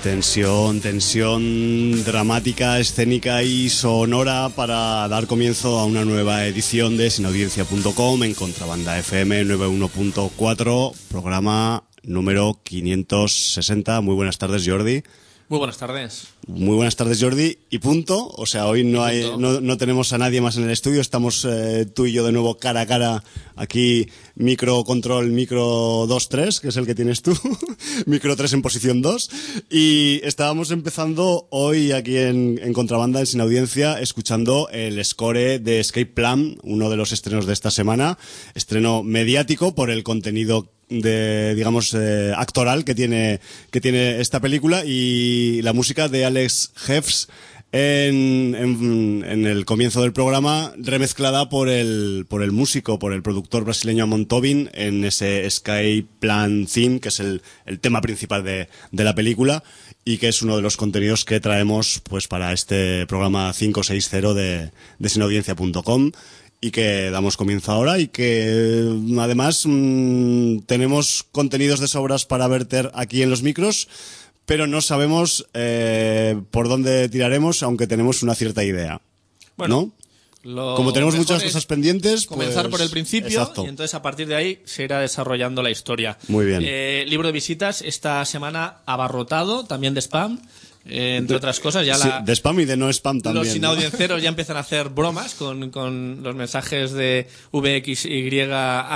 Tensión dramática, escénica y sonora para dar comienzo a una nueva edición de sinaudiencia.com en Contrabanda FM 91.4, programa número 560. Muy buenas tardes, Jordi. Muy buenas tardes. Muy buenas tardes, Jordi. Y punto. O sea, hoy no tenemos a nadie más en el estudio. Estamos tú y yo de nuevo cara a cara. Aquí, micro 2-3, que es el que tienes tú. Micro 3 en posición 2. Y estábamos empezando hoy aquí en Contrabanda, en Sin Audiencia, escuchando el score de Escape Plan, uno de los estrenos de esta semana. Estreno mediático por el contenido actoral que tiene esta película, y la música de Alex Heffs en el comienzo del programa, remezclada por el productor brasileño Amon Tobin en ese Escape Plan Theme, que es el tema principal de la película, y que es uno de los contenidos que traemos pues para este programa 560 de sinaudiencia.com. Y que damos comienzo ahora, y que además tenemos contenidos de sobras para verter aquí en los micros, pero no sabemos por dónde tiraremos, aunque tenemos una cierta idea. Bueno, ¿no? Como tenemos muchas cosas pendientes, comenzar por el principio. Exacto. Y entonces a partir de ahí se irá desarrollando la historia. Muy bien. Libro de visitas esta semana abarrotado, también de spam. Entre otras cosas, ya sí, de spam y de no spam también. Los sinaudiencieros ya empiezan a hacer bromas con los mensajes de VXYAMZ,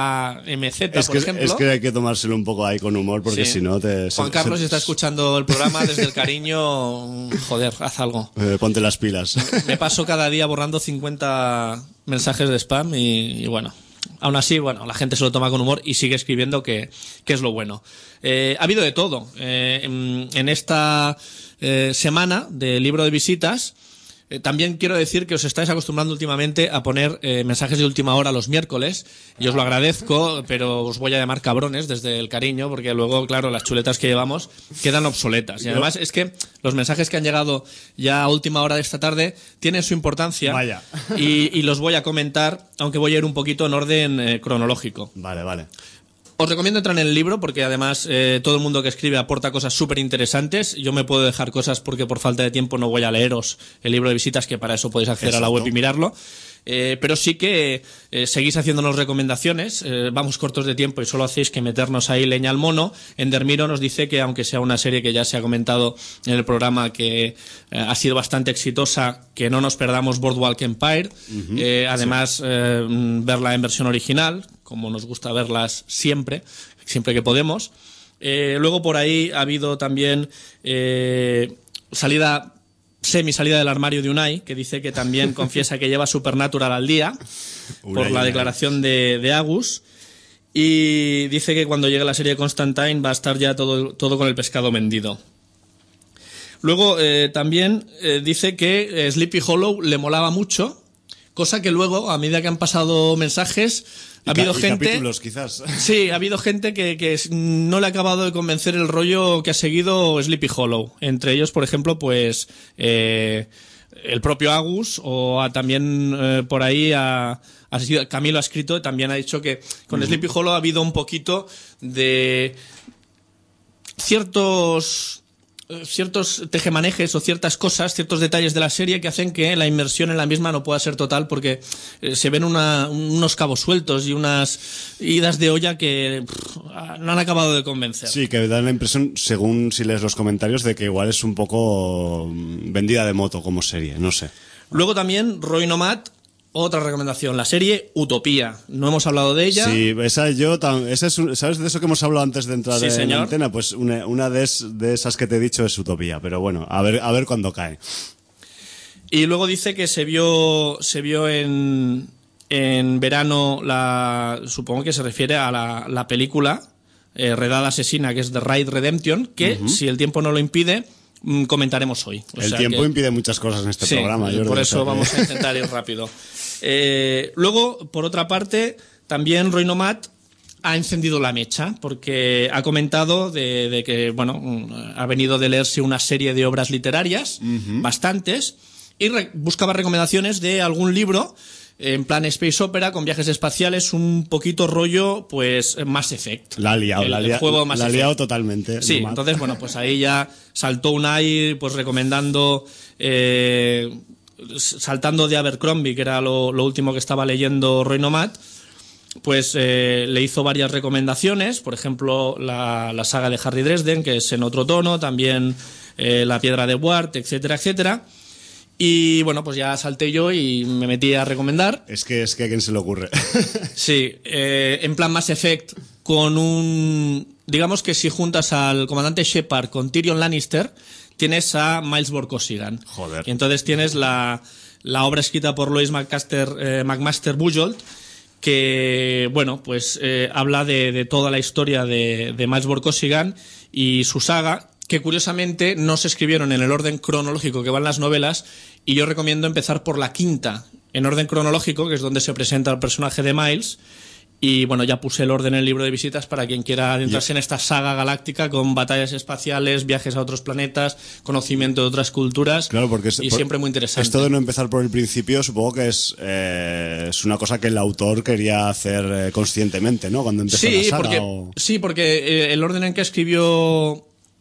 por ejemplo. Es que hay que tomárselo un poco ahí con humor, porque si no te... Juan Carlos, si está escuchando el programa, desde el cariño, joder, haz algo. Ponte las pilas. Me paso cada día borrando 50 mensajes de spam y bueno... Aún así, bueno, la gente se lo toma con humor y sigue escribiendo, que es lo bueno. Ha habido de todo. En esta semana de libro de visitas, también quiero decir que os estáis acostumbrando últimamente a poner mensajes de última hora los miércoles, y os lo agradezco, pero os voy a llamar cabrones desde el cariño, porque luego, claro, las chuletas que llevamos quedan obsoletas. Y además es que los mensajes que han llegado ya a última hora de esta tarde tienen su importancia. Vaya. Y los voy a comentar, aunque voy a ir un poquito en orden cronológico. Vale. Os recomiendo entrar en el libro, porque además todo el mundo que escribe aporta cosas súper interesantes. Yo me puedo dejar cosas porque por falta de tiempo no voy a leeros el libro de visitas, que para eso podéis acceder a la web y mirarlo. Pero sí que seguís haciéndonos recomendaciones. Vamos cortos de tiempo y solo hacéis que meternos ahí leña al mono. Endermiro nos dice que, aunque sea una serie que ya se ha comentado en el programa, que ha sido bastante exitosa, que no nos perdamos Boardwalk Empire. Además, verla en versión original, como nos gusta verlas siempre que podemos. Luego por ahí ha habido también salida del armario de Unai, que dice que también confiesa que lleva Supernatural al día por la declaración de Agus, y dice que cuando llegue la serie de Constantine va a estar ya todo con el pescado vendido. Luego también dice que Sleepy Hollow le molaba mucho, cosa que luego, a medida que han pasado mensajes, ha habido gente, capítulos, quizás. Sí, ha habido gente que no le ha acabado de convencer el rollo que ha seguido Sleepy Hollow. Entre ellos, por ejemplo, pues el propio Agus, o también por ahí Camilo ha escrito, también ha dicho que con Sleepy Hollow ha habido un poquito de ciertos tejemanejes o ciertas cosas, ciertos detalles de la serie que hacen que la inmersión en la misma no pueda ser total, porque se ven unos cabos sueltos y unas idas de olla que no han acabado de convencer. Sí, que dan la impresión, según si lees los comentarios, de que igual es un poco vendida de moto como serie, no sé. Luego también Roy Nomad, otra recomendación, la serie Utopía. No hemos hablado de ella. Sí, ¿sabes de eso que hemos hablado antes de entrar en la antena? Pues una de esas que te he dicho es Utopía, pero bueno, a ver cuándo cae. Y luego dice que se vio en verano, supongo que se refiere a la película Redada Asesina, que es The Raid Redemption, que si el tiempo no lo impide, comentaremos hoy. El tiempo impide muchas cosas en este programa. Por eso vamos a intentar ir rápido. Luego, por otra parte, también Roy Nomad ha encendido la mecha, porque ha comentado de que, bueno, ha venido de leerse una serie de obras literarias, bastantes, y buscaba recomendaciones de algún libro en plan space opera, con viajes espaciales, un poquito rollo, pues, Mass Effect. La ha liado, el juego Mass Effect. La ha liado totalmente. Sí, entonces, bueno, pues ahí ya saltó Unai, pues recomendando, saltando de Abercrombie, que era lo último que estaba leyendo Roy Nomad, pues le hizo varias recomendaciones, por ejemplo, la saga de Harry Dresden, que es en otro tono, también La Piedra de Ward, etcétera, etcétera. Y bueno, pues ya salté yo y me metí a recomendar. Es que a quién se le ocurre. Sí, en plan Mass Effect, con un... Digamos que si juntas al comandante Shepard con Tyrion Lannister, tienes a Miles Vorkosigan. Joder. Y entonces tienes la obra escrita por Lois McMaster Bujold, que, bueno, pues habla de toda la historia de Miles Vorkosigan y su saga, que curiosamente no se escribieron en el orden cronológico que van las novelas, y yo recomiendo empezar por la quinta, en orden cronológico, que es donde se presenta el personaje de Miles. Y bueno, ya puse el orden en el libro de visitas para quien quiera adentrarse en esta saga galáctica con batallas espaciales, viajes a otros planetas, conocimiento de otras culturas. Claro, porque siempre muy interesante. Esto de no empezar por el principio, supongo que es una cosa que el autor quería hacer conscientemente, ¿no? Cuando empezó la saga. Sí, porque el orden en que escribió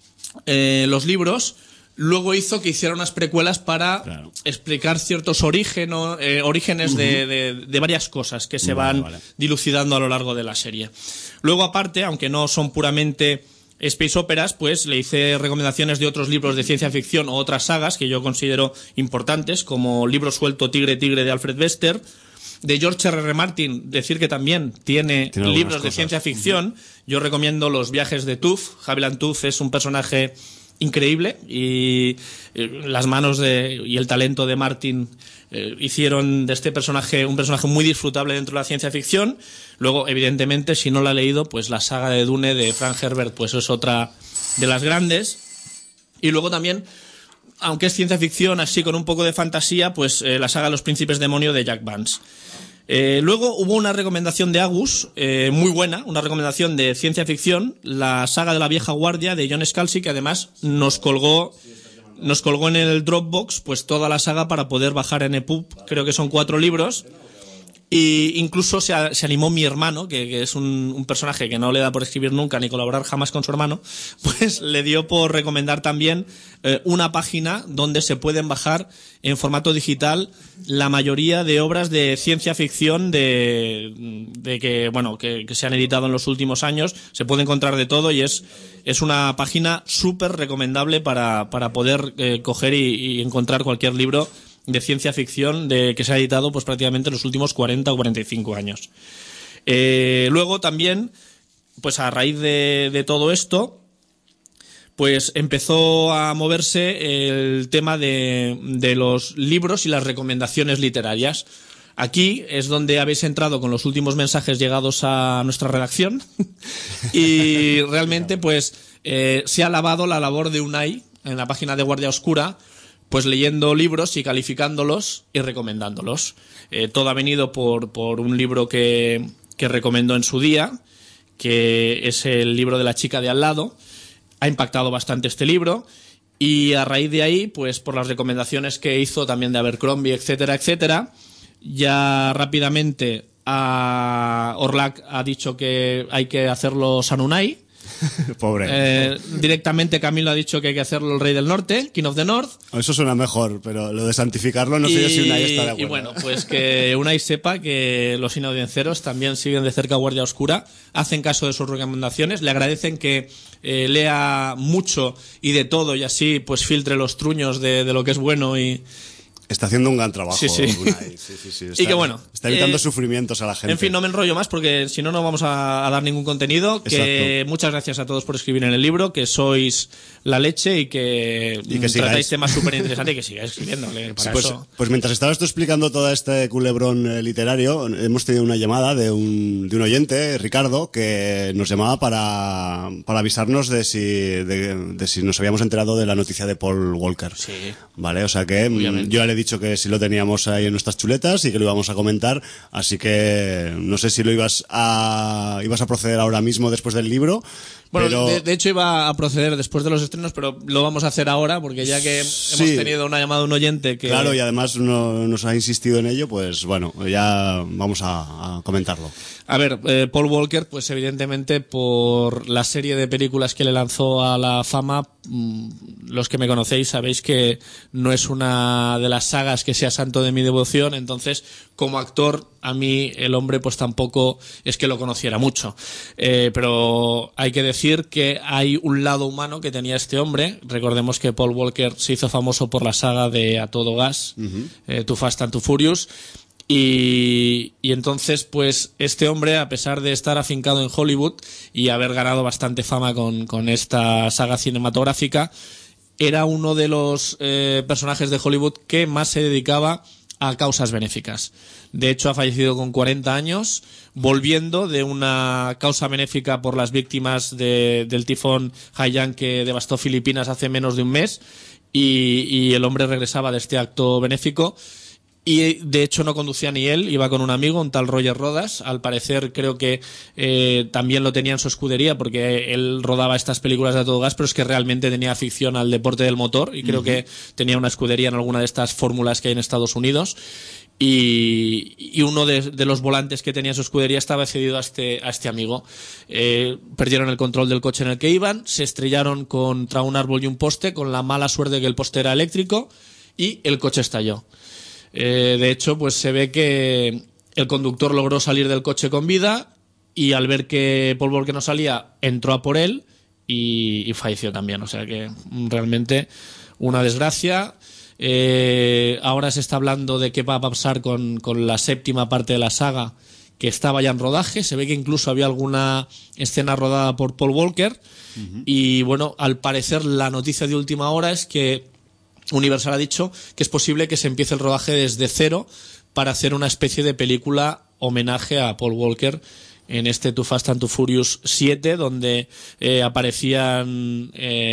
los libros luego hizo que hiciera unas precuelas para explicar ciertos orígenes de varias cosas que se van dilucidando a lo largo de la serie. Luego, aparte, aunque no son puramente space operas, pues le hice recomendaciones de otros libros de ciencia ficción o otras sagas que yo considero importantes, como Libro suelto Tigre Tigre de Alfred Bester. De George R.R. Martin, decir que también tiene libros de ciencia ficción. Yo recomiendo Los viajes de Tooth. Haviland Tooth es un personaje increíble y las manos y el talento de Martin hicieron de este personaje un personaje muy disfrutable dentro de la ciencia ficción. Luego, evidentemente, si no la ha leído, pues la saga de Dune de Frank Herbert pues es otra de las grandes. Y luego también, aunque es ciencia ficción así con un poco de fantasía, pues la saga Los Príncipes Demonio de Jack Vance. Luego hubo una recomendación de Agus, muy buena, una recomendación de ciencia ficción, la saga de la vieja guardia de John Scalzi, que además nos colgó en el Dropbox pues toda la saga para poder bajar en EPUB. Creo que son 4 libros. Y incluso se animó mi hermano, que es un personaje que no le da por escribir nunca ni colaborar jamás con su hermano, pues le dio por recomendar también una página donde se pueden bajar en formato digital la mayoría de obras de ciencia ficción que se han editado en los últimos años. Se puede encontrar de todo y es una página súper recomendable para poder coger y encontrar cualquier libro de ciencia ficción que se ha editado pues prácticamente en los últimos 40 o 45 años. Luego también, pues a raíz de todo esto, pues empezó a moverse el tema de los libros y las recomendaciones literarias. Aquí es donde habéis entrado con los últimos mensajes llegados a nuestra redacción y realmente pues se ha alabado la labor de Unai en la página de Guardia Oscura, pues leyendo libros y calificándolos y recomendándolos. Todo ha venido por un libro que recomendó en su día, que es el libro de La chica de al lado. Ha impactado bastante este libro y a raíz de ahí, pues por las recomendaciones que hizo también de Abercrombie, etcétera, etcétera, ya rápidamente Orlac ha dicho que hay que hacerlo San Unai. Pobre. Directamente Camilo ha dicho que hay que hacerlo el Rey del Norte, King of the North. Eso suena mejor, pero lo de santificarlo no sé yo si Unai está de acuerdo. Y bueno, pues que Unai sepa que los inaudiencieros también siguen de cerca a Guardia Oscura, hacen caso de sus recomendaciones, le agradecen que lea mucho y de todo y así pues filtre los truños de lo que es bueno y... Está haciendo un gran trabajo. Sí. Unai. Sí. Y que bueno. Está evitando sufrimientos a la gente. En fin, no me enrollo más porque si no, no vamos a dar ningún contenido. Que muchas gracias a todos por escribir en el libro, que sois la leche y que tratáis temas súper interesantes y que sigáis escribiendo. Pues mientras estabas tú explicando todo este culebrón literario, hemos tenido una llamada de un oyente, Ricardo, que nos llamaba para avisarnos de si nos habíamos enterado de la noticia de Paul Walker. Sí. Vale, o sea que obviamente. Yo ya le he dicho que sí lo teníamos ahí en nuestras chuletas y que lo íbamos a comentar, así que no sé si lo ibas a proceder ahora mismo después del libro. Bueno, pero... de hecho iba a proceder después de los estrenos, pero lo vamos a hacer ahora, porque ya que hemos tenido una llamada de un oyente que... Claro, y además nos ha insistido en ello, pues bueno, ya vamos a comentarlo. A ver, Paul Walker, pues evidentemente por la serie de películas que le lanzó a la fama, los que me conocéis sabéis que no es una de las sagas que sea santo de mi devoción, entonces como actor a mí el hombre pues tampoco es que lo conociera mucho, pero hay que decir que hay un lado humano que tenía este hombre. Recordemos que Paul Walker se hizo famoso por la saga de A Todo Gas, Too Fast and Too Furious. Y entonces, pues, este hombre, a pesar de estar afincado en Hollywood y haber ganado bastante fama con esta saga cinematográfica, era uno de los personajes de Hollywood que más se dedicaba a causas benéficas. De hecho, ha fallecido con 40 años, volviendo de una causa benéfica por las víctimas del tifón Haiyan que devastó Filipinas hace menos de un mes, y el hombre regresaba de este acto benéfico. Y de hecho no conducía ni él, iba con un amigo, un tal Roger Rodas. Al parecer creo que también lo tenía en su escudería, porque él rodaba estas películas de A Todo Gas, pero es que realmente tenía afición al deporte del motor y creo que tenía una escudería en alguna de estas fórmulas que hay en Estados Unidos. Y uno de los volantes que tenía su escudería estaba cedido a este amigo. Perdieron el control del coche en el que iban, se estrellaron contra un árbol y un poste, con la mala suerte que el poste era eléctrico, y el coche estalló. De hecho, pues se ve que el conductor logró salir del coche con vida, y al ver que Paul Walker no salía, entró a por él y falleció también. O sea que realmente una desgracia. Ahora se está hablando de qué va a pasar con la séptima parte de la saga, que estaba ya en rodaje. Se ve que incluso había alguna escena rodada por Paul Walker. Y bueno, al parecer la noticia de última hora es que Universal ha dicho que es posible que se empiece el rodaje desde cero para hacer una especie de película homenaje a Paul Walker en este Too Fast and Too Furious 7, donde aparecían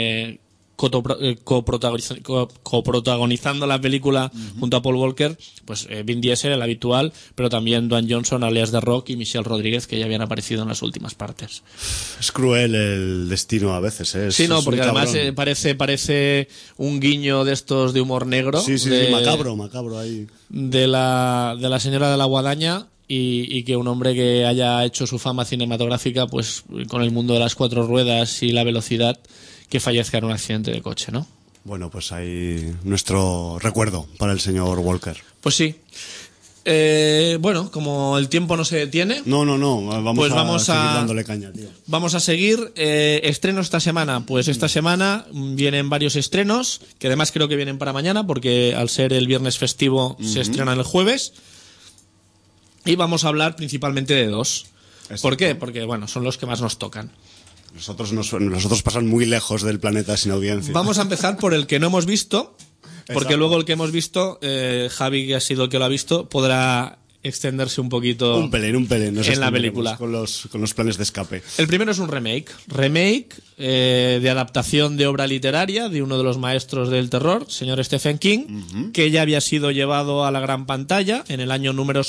coprotagonizando la película junto a Paul Walker, pues Vin Diesel, el habitual, pero también Dwayne Johnson, alias The Rock, y Michelle Rodríguez, que ya habían aparecido en las últimas partes. Es cruel el destino a veces, ¿eh? Sí, no, porque además parece un guiño de estos de humor negro. Sí, macabro ahí. De la señora de la guadaña. Y que un hombre que haya hecho su fama cinematográfica pues con el mundo de las cuatro ruedas y la velocidad, que fallezca en un accidente de coche, ¿no? Bueno, pues ahí nuestro recuerdo para el señor Walker. Pues sí. Bueno, como el tiempo no se detiene... No, vamos a seguir dándole caña, tío. Vamos a seguir. Estrenos esta semana. Pues esta semana vienen varios estrenos, que además creo que vienen para mañana, porque al ser el viernes festivo se estrenan el jueves. Y vamos a hablar principalmente de dos. Exacto. ¿Por qué? Porque, bueno, son los que más nos tocan. Nosotros pasan muy lejos del planeta sin audiencia. Vamos a empezar por el que no hemos visto, porque Exacto. Luego el que hemos visto, Javi, que ha sido el que lo ha visto, podrá extenderse un poquito un pelín en la película con los planes de escape. El primero es un remake de adaptación de obra literaria de uno de los maestros del terror, señor Stephen King, que ya había sido llevado a la gran pantalla en el año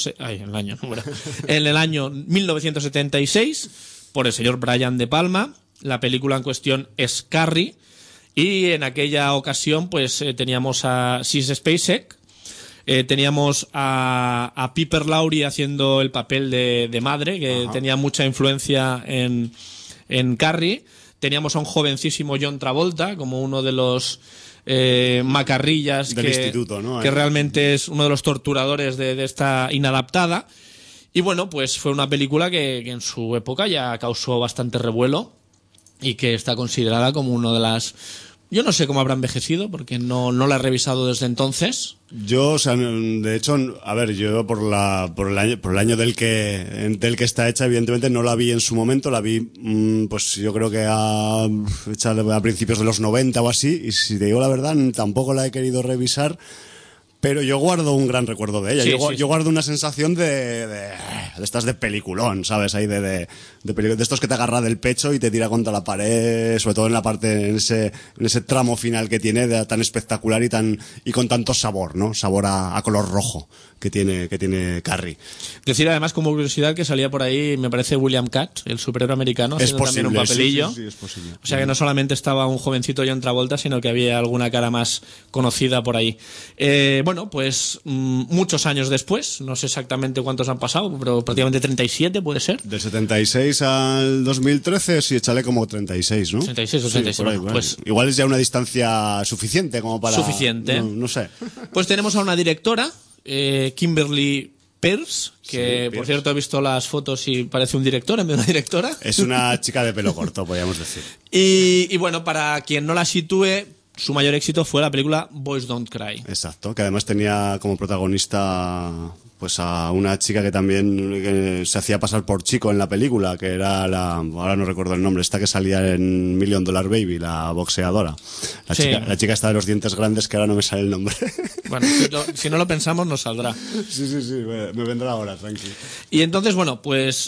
1976 por el señor Brian De Palma. La película en cuestión es Carrie, y en aquella ocasión pues teníamos a Sissy Spacek. Teníamos a Piper Laurie haciendo el papel de madre, que tenía mucha influencia en Carrie. Teníamos a un jovencísimo John Travolta como uno de los macarrillas del instituto, ¿no? Que realmente es uno de los torturadores de esta inadaptada. Y bueno, pues fue una película que en su época ya causó bastante revuelo y que está considerada como una de las... Yo no sé cómo habrá envejecido, porque no la he revisado desde entonces. Yo, o sea, de hecho, a ver, yo por el año del que está hecha, evidentemente no la vi en su momento, la vi, pues yo creo que hecha a principios de los 90 o así, y si te digo la verdad, tampoco la he querido revisar, Pero yo guardo un gran recuerdo de ella. Sí, Yo guardo una sensación de estas de peliculón, ¿sabes? Ahí de estos que te agarra del pecho y te tira contra la pared, sobre todo en la parte, en ese tramo final que tiene tan espectacular y con tanto sabor, ¿no? Sabor a color rojo que tiene Carrie. Decir además como curiosidad que salía por ahí, me parece William Katt, el superhéroe americano, Es haciendo también un posible, papelillo. sí, es posible. O sea que no solamente estaba un jovencito John Travolta, sino que había alguna cara más conocida por ahí. Bueno, pues muchos años después, no sé exactamente cuántos han pasado, pero prácticamente 37 puede ser. Del 76 al 2013, sí, échale como 36, ¿no? 36 o Sí, 36, por ahí, bueno, por ahí. pues igual es ya una distancia suficiente como para... Suficiente. No sé. Pues tenemos a una directora, Kimberly Peirce, que Sí, por Peirce. cierto he visto las fotos y parece un director en vez de una directora. Es una chica de pelo corto, podríamos decir. Y bueno, para quien no la sitúe, su mayor éxito fue la película Boys Don't Cry. Exacto, que además tenía como protagonista pues a una chica que también se hacía pasar por chico en la película, que era ahora no recuerdo el nombre, esta que salía en $1 Million Baby, la boxeadora. Sí. La chica esta de los dientes grandes, que ahora no me sale el nombre. Bueno, si no lo pensamos nos saldrá. Sí, me vendrá ahora, tranquilo. Y entonces, bueno, pues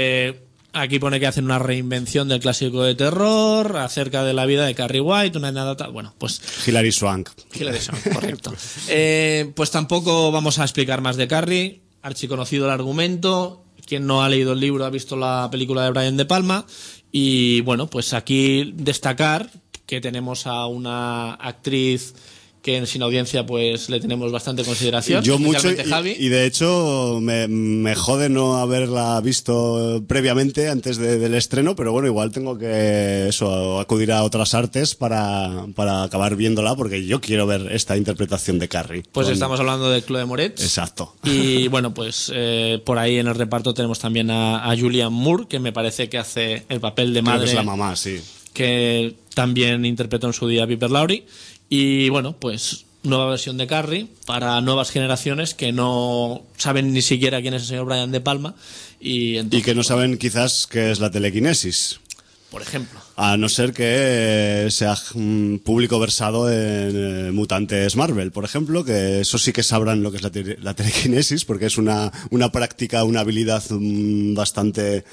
aquí pone que hacen una reinvención del clásico de terror acerca de la vida de Carrie White, una anécdota. Bueno, pues Hilary Swank. Hilary Swank, correcto. Pues tampoco vamos a explicar más de Carrie, archiconocido el argumento. Quien no ha leído el libro ha visto la película de Brian De Palma. Y bueno, pues aquí destacar que tenemos a una actriz que en Sin Audiencia pues le tenemos bastante consideración. Yo mucho, especialmente Javi. y de hecho me jode no haberla visto previamente antes del estreno, pero bueno, igual tengo que acudir a otras artes para acabar viéndola, porque yo quiero ver esta interpretación de Carrie. Pues estamos hablando de Chloe Moretz. Exacto. Y bueno, pues por ahí en el reparto tenemos también a Julianne Moore, que me parece que hace el papel de Creo madre, que es la mamá, sí. que también interpretó en su día a Piper Laurie. Y bueno, pues nueva versión de Carrie para nuevas generaciones que no saben ni siquiera quién es el señor Brian De Palma. Y Y que no saben quizás qué es la telequinesis. por ejemplo. A no ser que sea público versado en Mutantes Marvel, por ejemplo, que eso sí que sabrán lo que es la telequinesis, porque es una práctica, una habilidad bastante,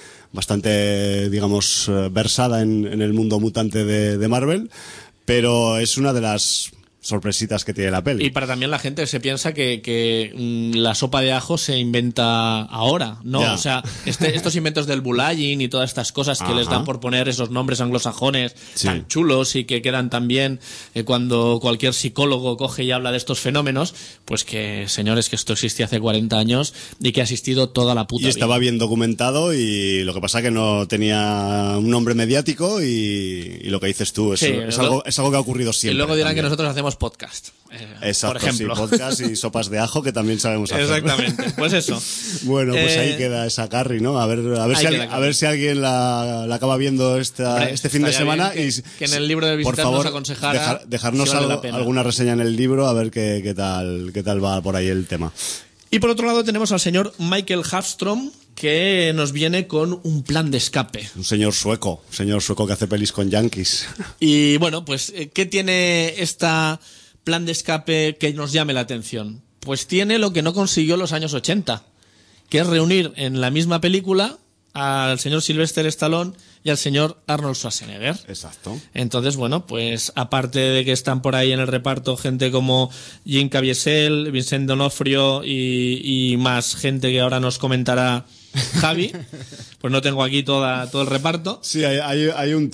digamos, versada en el mundo mutante de Marvel, pero es una de las sorpresitas que tiene la peli. Y para también la gente se piensa que la sopa de ajo se inventa ahora, ¿no? Ya. O sea, estos inventos del bullying y todas estas cosas que les dan por poner esos nombres anglosajones Sí. tan chulos y que quedan tan bien cuando cualquier psicólogo coge y habla de estos fenómenos, pues que, señores, que esto existía hace 40 años y que ha existido toda la puta Y estaba vida. bien documentado, y lo que pasa que no tenía un nombre mediático, y lo que dices tú es, Sí, es algo que ha ocurrido Y siempre. luego dirán también. que nosotros hacemos podcast, Exacto, por ejemplo. sí, podcast y sopas de ajo que también sabemos hacer. Exactamente, pues eso. Bueno, pues ahí queda esa Carrie, ¿no? A ver si alguien la acaba viendo Hombre, este fin de estaría semana. bien que en el libro de por visitas favor, nos aconsejara dejarnos si vale la pena. alguna reseña en el libro, a ver qué tal va por ahí el tema. Y por otro lado tenemos al señor Michael Hafstrom, que nos viene con un plan de escape. Un señor sueco que hace pelis con yankees. Y bueno, pues, ¿qué tiene esta plan de escape que nos llame la atención? Pues tiene lo que no consiguió en los años 80, que es reunir en la misma película al señor Sylvester Stallone y al señor Arnold Schwarzenegger. Exacto. Entonces, bueno, pues aparte de que están por ahí en el reparto gente como Jim Caviezel, Vincent D'Onofrio y más gente que ahora nos comentará Javi, pues no tengo aquí todo el reparto. Sí, hay un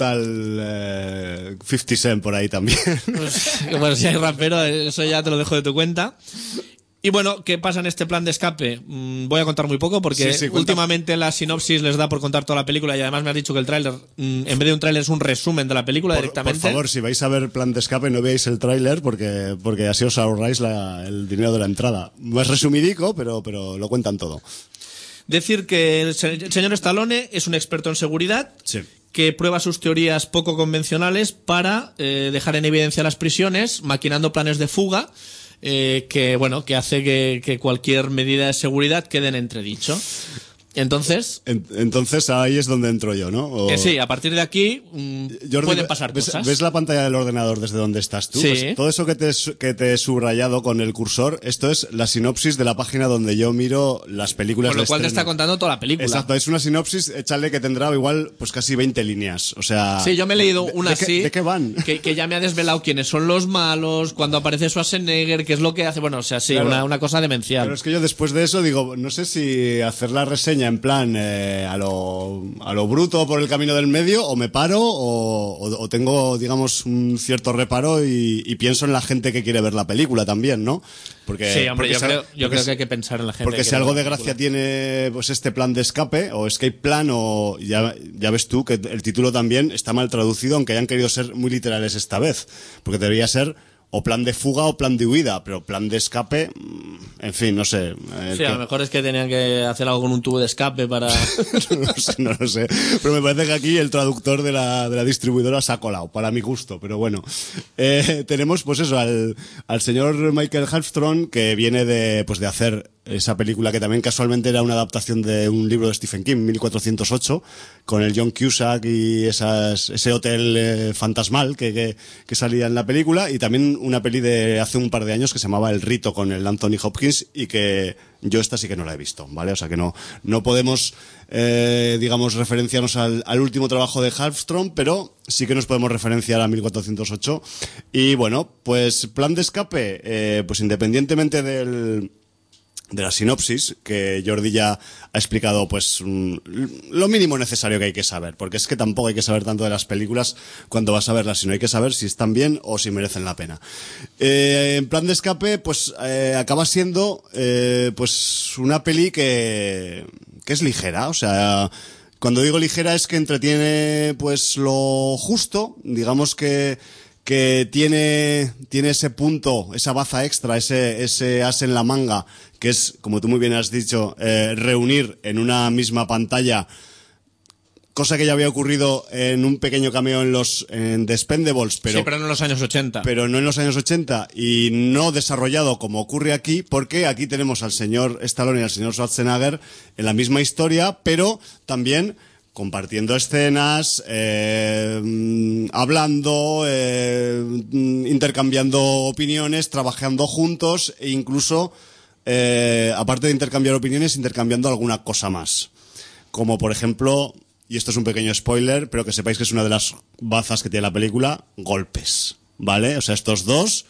tal 50 Cent por ahí también. Pues si hay rapero, eso ya te lo dejo de tu cuenta. Y bueno, ¿qué pasa en este plan de escape? Voy a contar muy poco porque Sí, cuenta. últimamente la sinopsis les da por contar toda la película, y además me has dicho que el tráiler, en vez de un tráiler, es un resumen de la película Por directamente. favor, si vais a ver Plan de Escape, no veáis el tráiler, porque así os ahorráis el dinero de la entrada. Más resumidico, pero lo cuentan todo. Decir que el señor Stallone es un experto en seguridad, Sí. que prueba sus teorías poco convencionales para dejar en evidencia las prisiones, maquinando planes de fuga, que hace que cualquier medida de seguridad quede en entredicho. Entonces... Entonces ahí es donde entro yo, ¿no? sí, a partir de aquí Jordi, pueden pasar cosas. ¿Ves la pantalla del ordenador desde donde estás tú? Sí. Pues todo eso que te he subrayado con el cursor, esto es la sinopsis de la página donde yo miro las películas Con lo de cual te estreno. está contando toda la película. Exacto, es una sinopsis, échale que tendrá igual pues casi 20 líneas. O sea... Sí, yo me he leído una así. ¿De qué van? Que ya me ha desvelado quiénes son los malos, cuando aparece Schwarzenegger, qué es lo que hace. Bueno, o sea, sí, Claro. una cosa demencial. Pero es que yo después de eso digo, no sé si hacer la reseña en plan a lo bruto por el camino del medio, o me paro o tengo, digamos, un cierto reparo y pienso en la gente que quiere ver la película también, ¿no? Porque, Sí, hombre, porque yo creo que hay que pensar en la gente. Porque que si quiere algo ver de la gracia película. tiene pues este plan de escape o escape plan, o ya ves tú que el título también está mal traducido, aunque hayan querido ser muy literales esta vez, porque debería ser o plan de fuga o plan de huida, pero plan de escape, en fin, no sé. Sí, a lo mejor es que tenían que hacer algo con un tubo de escape para... no lo sé. Pero me parece que aquí el traductor de la distribuidora se ha colado, para mi gusto, pero bueno. Tenemos pues eso, al señor Michael Halfstrom, que viene de hacer esa película que también casualmente era una adaptación de un libro de Stephen King, 1408, con el John Cusack y ese hotel fantasmal que salía en la película, y también una peli de hace un par de años que se llamaba El Rito con el Anthony Hopkins, y que yo esta sí que no la he visto, ¿vale? O sea que no podemos, digamos, referenciarnos al último trabajo de Halfstrom, pero sí que nos podemos referenciar a 1408. Y bueno, pues plan de escape, pues independientemente de la sinopsis, que Jordi ya ha explicado pues lo mínimo necesario que hay que saber, porque es que tampoco hay que saber tanto de las películas cuando vas a verlas, sino hay que saber si están bien o si merecen la pena. En plan de escape, pues acaba siendo pues una peli que es ligera, o sea, cuando digo ligera es que entretiene pues lo justo, digamos que tiene ese punto, esa baza extra, ese as en la manga, que es, como tú muy bien has dicho, reunir en una misma pantalla, cosa que ya había ocurrido en un pequeño cameo en The Expendables, Sí, pero no en los años 80. pero no en los años 80, y no desarrollado como ocurre aquí, porque aquí tenemos al señor Stallone y al señor Schwarzenegger en la misma historia, pero también compartiendo escenas, hablando, intercambiando opiniones, trabajando juntos e incluso, aparte de intercambiar opiniones, intercambiando alguna cosa más. Como por ejemplo, y esto es un pequeño spoiler, pero que sepáis que es una de las bazas que tiene la película, golpes, ¿vale? O sea, estos dos,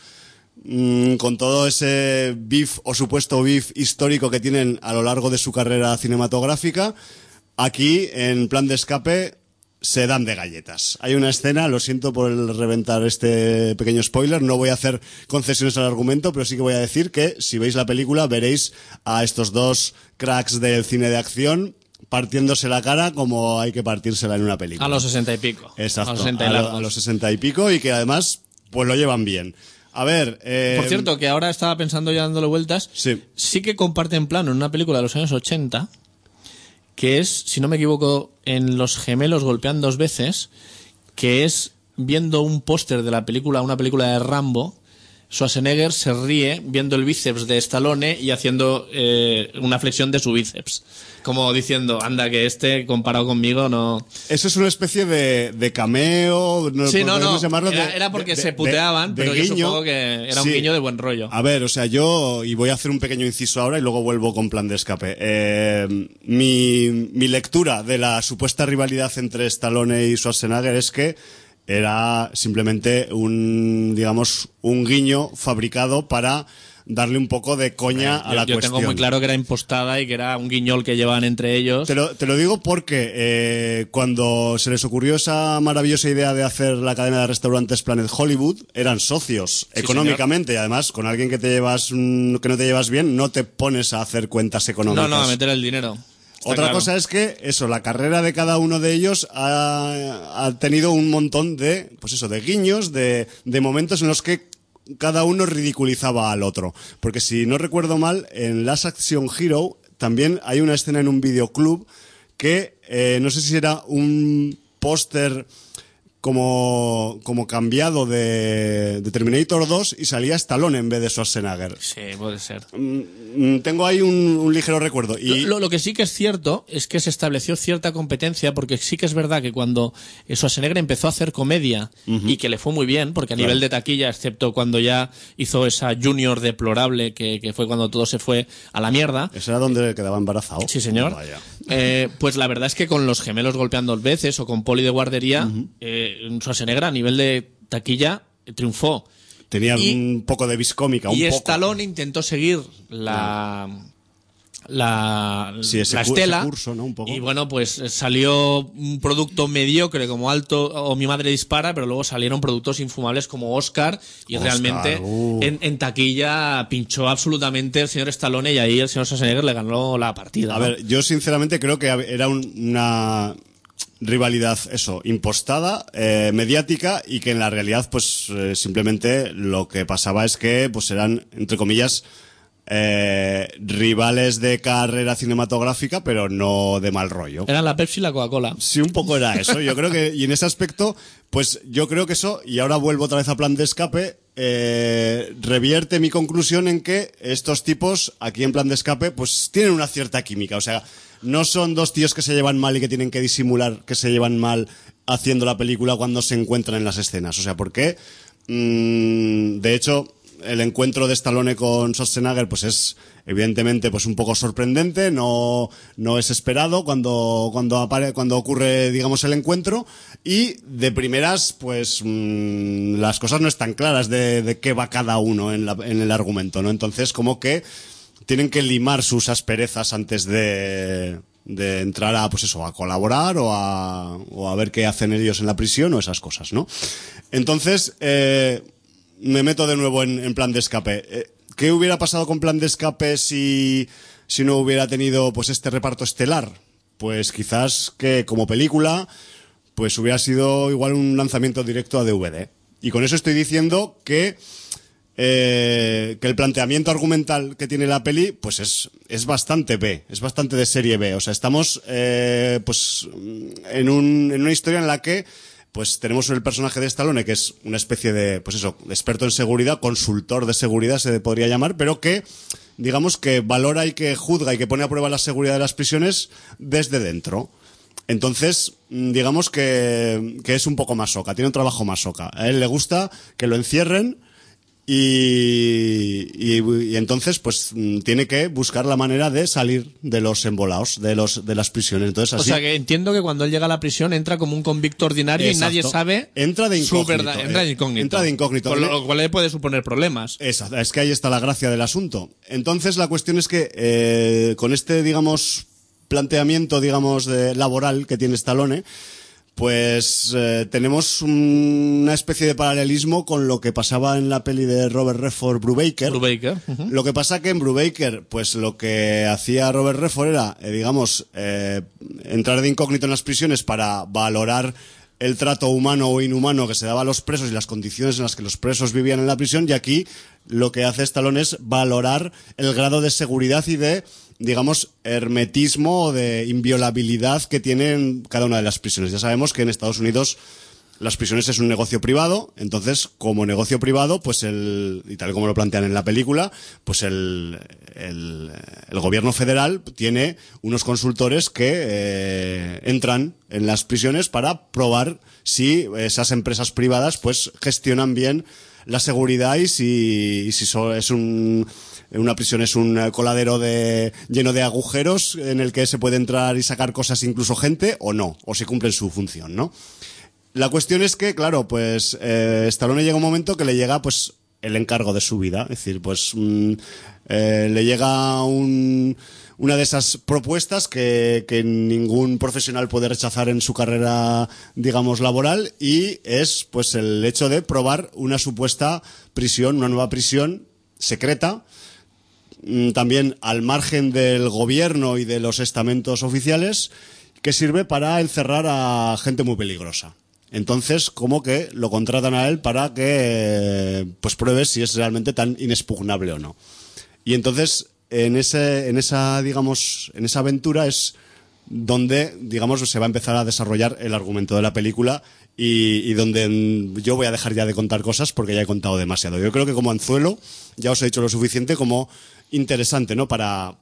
con todo ese beef o supuesto beef histórico que tienen a lo largo de su carrera cinematográfica, aquí, en plan de escape, se dan de galletas. Hay una escena, lo siento por reventar este pequeño spoiler, no voy a hacer concesiones al argumento, pero sí que voy a decir que si veis la película veréis a estos dos cracks del cine de acción partiéndose la cara como hay que partírsela en una película. A los 60 y pico. Exacto, A los 60 y largos. a los 60 y pico, y que además pues lo llevan bien. A ver... Por cierto, que ahora estaba pensando ya dándole vueltas, sí que comparten plano en una película de los años 80, que es, si no me equivoco, en Los Gemelos golpean dos veces, que es viendo un póster de la película, una película de Rambo. Schwarzenegger se ríe viendo el bíceps de Stallone y haciendo una flexión de su bíceps, como diciendo, anda, que comparado conmigo no... Eso es una especie de cameo, sí, no, llamarlo era porque se puteaban, pero guiño. yo supongo que era un guiño de buen rollo. A ver, o sea, y voy a hacer un pequeño inciso ahora y luego vuelvo con plan de escape. Mi lectura de la supuesta rivalidad entre Stallone y Schwarzenegger es que era simplemente un guiño fabricado para darle un poco de coña a la cuestión. Yo tengo muy claro que era impostada y que era un guiñol que llevaban entre ellos. Te lo digo porque cuando se les ocurrió esa maravillosa idea de hacer la cadena de restaurantes Planet Hollywood, eran socios económicamente, y además con alguien que no te llevas bien, no te pones a hacer cuentas económicas. No, a meter el dinero. Otra cosa es que la carrera de cada uno de ellos ha tenido un montón de guiños, de momentos en los que cada uno ridiculizaba al otro. Porque si no recuerdo mal, en Last Action Hero también hay una escena en un videoclub que no sé si era un póster como cambiado de Terminator 2 y salía Stallone en vez de Schwarzenegger. Sí, puede ser. Tengo ahí un ligero recuerdo. Y Lo que sí que es cierto es que se estableció cierta competencia, porque sí que es verdad que cuando Schwarzenegger empezó a hacer comedia y que le fue muy bien, porque a nivel de taquilla, excepto cuando ya hizo esa Junior deplorable, que fue cuando todo se fue a la mierda. ¿Ese era donde quedaba embarazado? Sí, señor. Vaya. Pues la verdad es que con Los Gemelos golpeando veces o con Poli de guardería, Schwarzenegger a nivel de taquilla triunfó. Tenía un poco de viscómica, un y poco. Stallone intentó seguir la Sí, ese estela, ese curso, ¿no? Un poco. y bueno, pues salió un producto mediocre como Alto o Mi Madre Dispara, pero luego salieron productos infumables como Oscar, y Oscar, realmente en taquilla pinchó absolutamente el señor Stallone, y ahí el señor Schwarzenegger le ganó la partida. A ¿no? ver, yo sinceramente creo que era una rivalidad, eso, impostada, mediática, y que en la realidad, pues, simplemente lo que pasaba es que, pues, eran, entre comillas, rivales de carrera cinematográfica, pero no de mal rollo. Eran la Pepsi y la Coca-Cola. Sí, un poco era eso. Yo creo que, y en ese aspecto, pues yo creo que eso, y ahora vuelvo otra vez a Plan de Escape, revierte mi conclusión en que estos tipos, aquí en Plan de Escape, pues tienen una cierta química. O sea, no son dos tíos que se llevan mal y que tienen que disimular que se llevan mal haciendo la película cuando se encuentran en las escenas. O sea, porque, de hecho, el encuentro de Stallone con Schwarzenegger pues es evidentemente pues un poco sorprendente, no es esperado cuando ocurre, digamos, el encuentro, y de primeras pues las cosas no están claras de qué va cada uno en el argumento, ¿no? Entonces como que tienen que limar sus asperezas antes de entrar a, pues eso, a colaborar o a ver qué hacen ellos en la prisión o esas cosas, ¿no? Entonces, me meto de nuevo en Plan de Escape. ¿Qué hubiera pasado con Plan de Escape si no hubiera tenido pues este reparto estelar? Pues quizás que como película pues hubiera sido igual un lanzamiento directo a DVD. Y con eso estoy diciendo que el planteamiento argumental que tiene la peli pues es bastante B, es bastante de serie B. O sea, estamos pues en una historia en la que pues tenemos el personaje de Stallone, que es una especie de, pues eso, experto en seguridad, consultor de seguridad se podría llamar, pero que, digamos, que valora y que juzga y que pone a prueba la seguridad de las prisiones desde dentro. Entonces, digamos que es un poco masoca, tiene un trabajo masoca. A él le gusta que lo encierren y entonces pues tiene que buscar la manera de salir de los embolaos, de las prisiones. Entonces, así, o sea que entiendo que cuando él llega a la prisión entra como un convicto ordinario. Exacto. Y nadie sabe entra de incógnito, entra de incógnito. Entra de incógnito. Con lo cual le puede suponer problemas. Exacto, es que ahí está la gracia del asunto. Entonces la cuestión es que con este, digamos, planteamiento, digamos, laboral que tiene Stallone, pues tenemos una especie de paralelismo con lo que pasaba en la peli de Robert Redford, Brubaker. Uh-huh. Lo que pasa que en Brubaker, pues lo que hacía Robert Redford era, digamos, entrar de incógnito en las prisiones para valorar el trato humano o inhumano que se daba a los presos y las condiciones en las que los presos vivían en la prisión, y aquí lo que hace Stallone es valorar el grado de seguridad y de, digamos, hermetismo o de inviolabilidad que tienen cada una de las prisiones. Ya sabemos que en Estados Unidos las prisiones es un negocio privado, entonces como negocio privado, pues y tal como lo plantean en la película, pues el gobierno federal tiene unos consultores que entran en las prisiones para probar si esas empresas privadas pues gestionan bien la seguridad y si una prisión es un coladero lleno de agujeros en el que se puede entrar y sacar cosas, incluso gente, o no, o si cumplen su función, ¿no? La cuestión es que, claro, pues Stallone llega un momento que le llega pues el encargo de su vida, es decir, pues le llega una de esas propuestas que ningún profesional puede rechazar en su carrera, digamos, laboral, y es pues el hecho de probar una supuesta prisión, una nueva prisión secreta, también al margen del gobierno y de los estamentos oficiales, que sirve para encerrar a gente muy peligrosa. Entonces, como que lo contratan a él para que pues pruebe si es realmente tan inexpugnable o no. Y entonces, en esa aventura es donde, digamos, se va a empezar a desarrollar el argumento de la película y donde yo voy a dejar ya de contar cosas porque ya he contado demasiado. Yo creo que como anzuelo ya os he dicho lo suficiente como interesante, ¿no? Para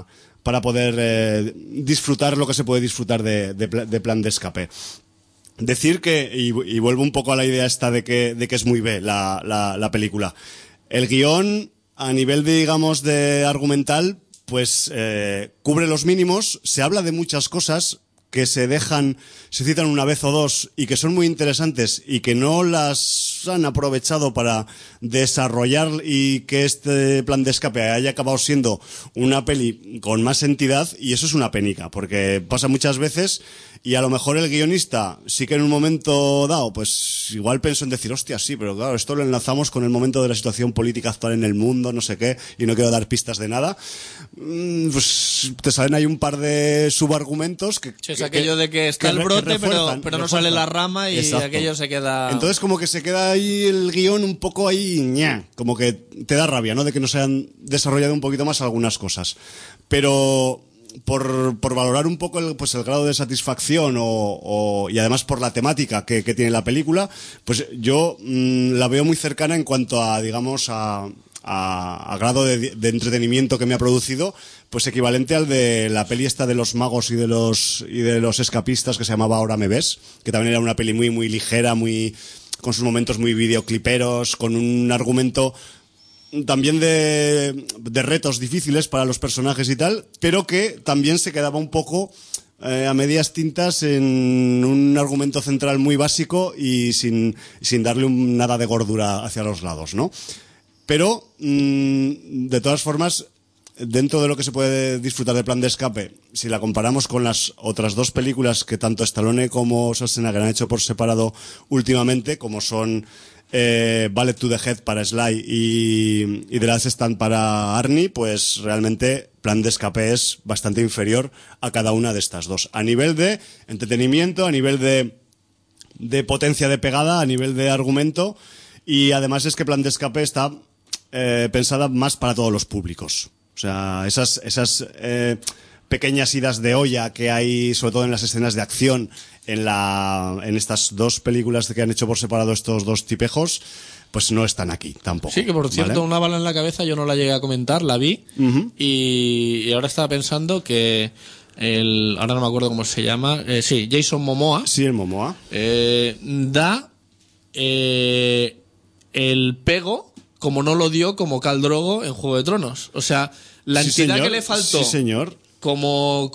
poder disfrutar lo que se puede disfrutar de Plan de Escape. Decir que, y vuelvo un poco a la idea esta de que es muy B la película. El guión, a nivel de, digamos, de argumental, pues cubre los mínimos, se habla de muchas cosas que se citan una vez o dos y que son muy interesantes y que no las han aprovechado para desarrollar y que este Plan de Escape haya acabado siendo una peli con más entidad, y eso es una penica, porque pasa muchas veces y a lo mejor el guionista sí que en un momento dado, pues igual pensó en decir, hostia, sí, pero claro, esto lo enlazamos con el momento de la situación política actual en el mundo, no sé qué, y no quiero dar pistas de nada. Pues te salen ahí un par de subargumentos que... Sí, es aquello de que está el brote, pero no sale la rama y exacto. Aquello se queda... Entonces como que se queda ahí el guión un poco ahí, como que te da rabia, ¿no? De que no se hayan desarrollado un poquito más algunas cosas. Pero... Por valorar un poco el grado de satisfacción y además por la temática que tiene la película, pues yo la veo muy cercana en cuanto a, digamos, a grado de entretenimiento que me ha producido, pues equivalente al de la peli esta de los magos y de los escapistas que se llamaba Ahora me ves, que también era una peli muy, muy ligera, muy, con sus momentos muy videocliperos, con un argumento también de retos difíciles para los personajes y tal, pero que también se quedaba un poco a medias tintas en un argumento central muy básico y sin darle nada de gordura hacia los lados, ¿no? Pero, de todas formas, dentro de lo que se puede disfrutar de Plan de Escape, si la comparamos con las otras dos películas que tanto Stallone como Schwarzenegger han hecho por separado últimamente, como son Bullet to the Head para Sly y The Last Stand para Arnie, pues realmente Plan de Escape es bastante inferior a cada una de estas dos. A nivel de entretenimiento, a nivel de potencia de pegada, a nivel de argumento, y además es que Plan de Escape está pensada más para todos los públicos. O sea, esas pequeñas idas de olla que hay, sobre todo en las escenas de acción, en estas dos películas que han hecho por separado estos dos tipejos, pues no están aquí tampoco. Sí, que por cierto, ¿vale? Una bala en la cabeza yo no la llegué a comentar, la vi, y ahora estaba pensando que ahora no me acuerdo cómo se llama, sí, Jason Momoa. Sí, el Momoa. Da el pego como no lo dio como Khal Drogo en Juego de Tronos. O sea, la entidad señor. Que le faltó. Sí, señor. Como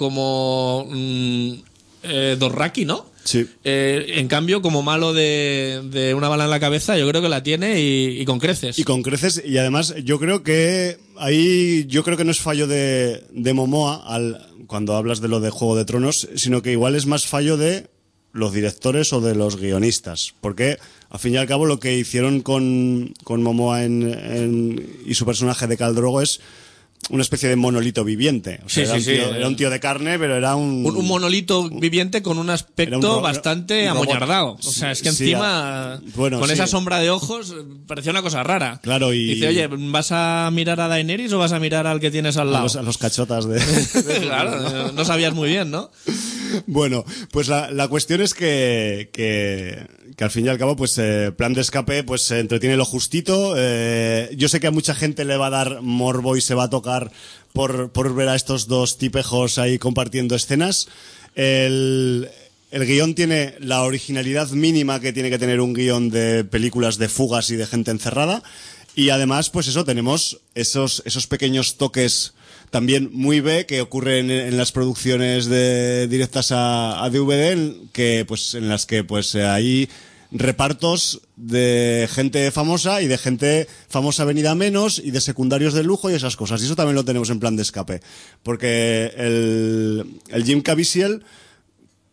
Dothraki, ¿no? Sí. En cambio, como malo de una bala en la cabeza, yo creo que la tiene y con creces. Y con creces, y además yo creo que no es fallo de Momoa cuando hablas de lo de Juego de Tronos, sino que igual es más fallo de los directores o de los guionistas, porque al fin y al cabo lo que hicieron con Momoa y su personaje de Khal Drogo es una especie de monolito viviente. O sea, era un tío de carne, pero era un monolito viviente con un aspecto bastante amoñardado. O sea, es que encima, con esa sombra de ojos, parecía una cosa rara. Claro, y dice, oye, ¿vas a mirar a Daenerys o vas a mirar al que tienes al lado? A los cachotas de... Claro, no sabías muy bien, ¿no? Bueno, pues la cuestión es que al fin y al cabo, pues Plan de Escape pues se entretiene lo justito. Yo sé que a mucha gente le va a dar morbo y se va a tocar por ver a estos dos tipejos ahí compartiendo escenas. El guión tiene la originalidad mínima que tiene que tener un guión de películas de fugas y de gente encerrada. Y además, pues eso, tenemos esos pequeños toques también muy B que ocurren en las producciones directas a DVD, en las que pues hay repartos de gente famosa y de gente famosa venida menos y de secundarios de lujo y esas cosas. Y eso también lo tenemos en Plan de Escape. Porque el Jim Caviezel